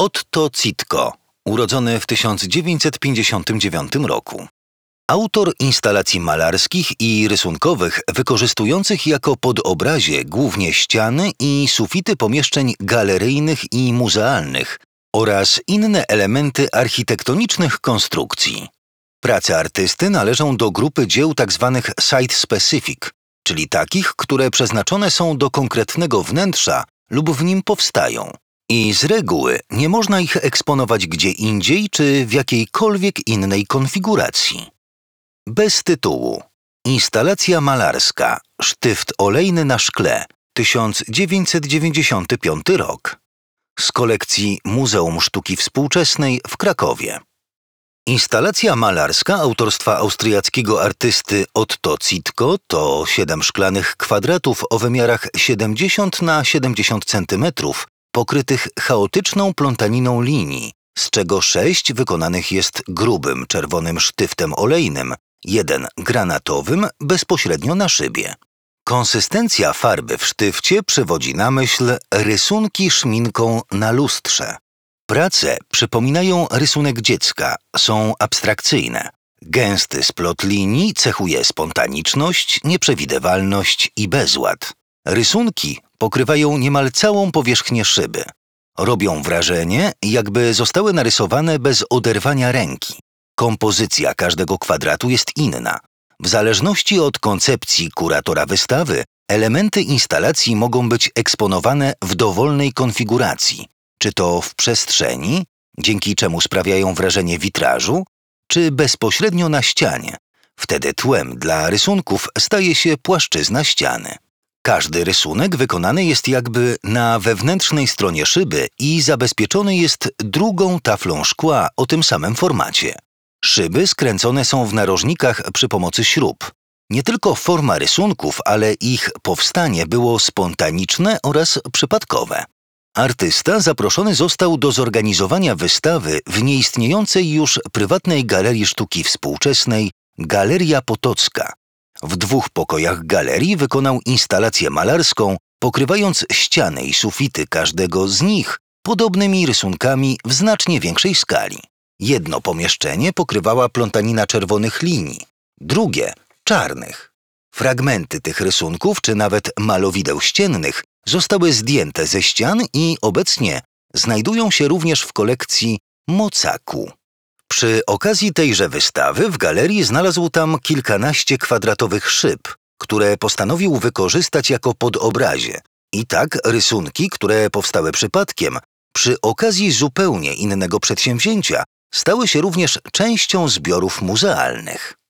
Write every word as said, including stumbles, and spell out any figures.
Otto Zitko, urodzony w tysiąc dziewięćset pięćdziesiątym dziewiątym roku. Autor instalacji malarskich i rysunkowych wykorzystujących jako podobrazie głównie ściany i sufity pomieszczeń galeryjnych i muzealnych oraz inne elementy architektonicznych konstrukcji. Prace artysty należą do grupy dzieł tzw. site-specific, czyli takich, które przeznaczone są do konkretnego wnętrza lub w nim powstają. I z reguły nie można ich eksponować gdzie indziej czy w jakiejkolwiek innej konfiguracji. Bez tytułu. Instalacja malarska. Sztyft olejny na szkle. tysiąc dziewięćset dziewięćdziesiąty piąty rok. Z kolekcji Muzeum Sztuki Współczesnej w Krakowie. Instalacja malarska autorstwa austriackiego artysty Otto Zitko to siedem szklanych kwadratów o wymiarach siedemdziesiąt na siedemdziesiąt centymetrów pokrytych chaotyczną plątaniną linii, z czego sześć wykonanych jest grubym czerwonym sztyftem olejnym, jeden granatowym bezpośrednio na szybie. Konsystencja farby w sztywcie przywodzi na myśl rysunki szminką na lustrze. Prace przypominają rysunek dziecka, są abstrakcyjne. Gęsty splot linii cechuje spontaniczność, nieprzewidywalność i bezład. Rysunki pokrywają niemal całą powierzchnię szyby. Robią wrażenie, jakby zostały narysowane bez oderwania ręki. Kompozycja każdego kwadratu jest inna. W zależności od koncepcji kuratora wystawy, elementy instalacji mogą być eksponowane w dowolnej konfiguracji, czy to w przestrzeni, dzięki czemu sprawiają wrażenie witrażu, czy bezpośrednio na ścianie. Wtedy tłem dla rysunków staje się płaszczyzna ściany. Każdy rysunek wykonany jest jakby na wewnętrznej stronie szyby i zabezpieczony jest drugą taflą szkła o tym samym formacie. Szyby skręcone są w narożnikach przy pomocy śrub. Nie tylko forma rysunków, ale ich powstanie było spontaniczne oraz przypadkowe. Artysta zaproszony został do zorganizowania wystawy w nieistniejącej już prywatnej galerii sztuki współczesnej Galeria Potocka. W dwóch pokojach galerii wykonał instalację malarską, pokrywając ściany i sufity każdego z nich podobnymi rysunkami w znacznie większej skali. Jedno pomieszczenie pokrywała plątanina czerwonych linii, drugie czarnych. Fragmenty tych rysunków, czy nawet malowideł ściennych, zostały zdjęte ze ścian i obecnie znajdują się również w kolekcji Mocaku. Przy okazji tejże wystawy w galerii znalazł tam kilkanaście kwadratowych szyb, które postanowił wykorzystać jako podobrazie. I tak rysunki, które powstały przypadkiem, przy okazji zupełnie innego przedsięwzięcia, stały się również częścią zbiorów muzealnych.